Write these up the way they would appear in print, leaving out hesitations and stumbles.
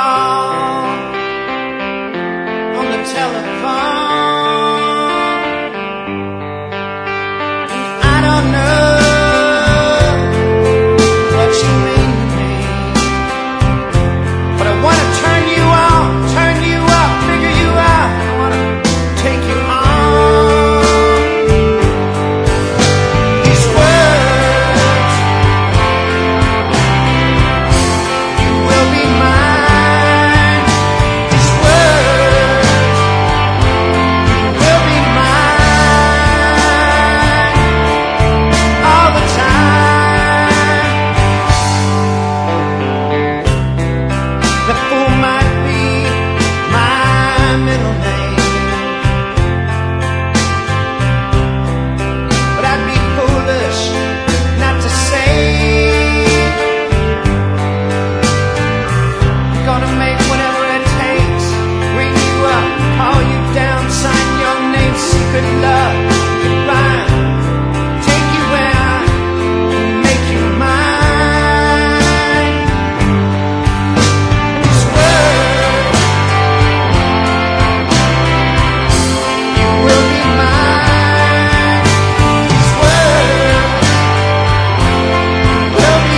call on the telephone. I don't know what you mean to me, but I want to turn you on, turn you up, figure you out. I want to take you on. These words, you will be mine. These words, you will be mine all the time. The fool might be my middle name, but I'd be foolish not to say I'm gonna make whatever it takes. Ring you up, call you down, sign your name, secret love, goodbye. Take you where I make you mine. These words, you will be mine. These words, you will be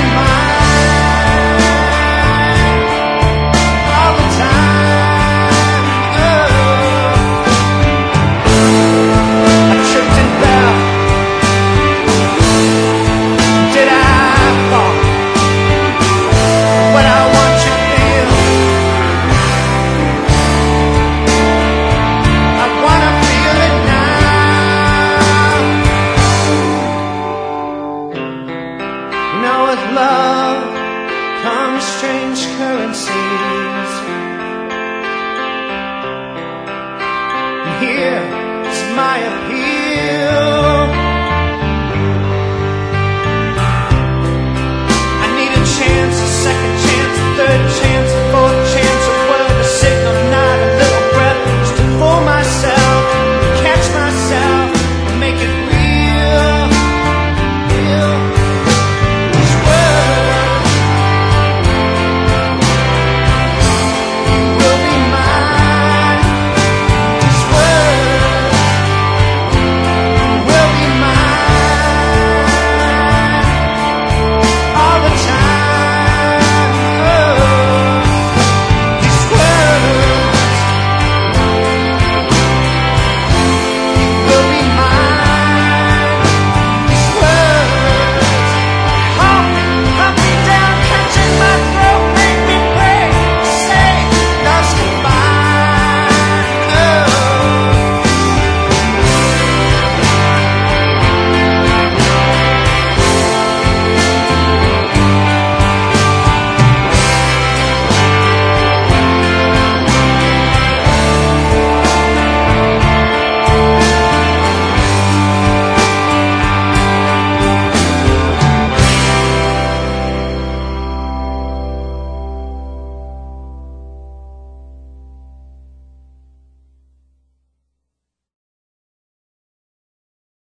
mine all the time. I tripped and fell. Did I fall? What I want you to feel, I wanna feel it now. You know, with love comes strange currency.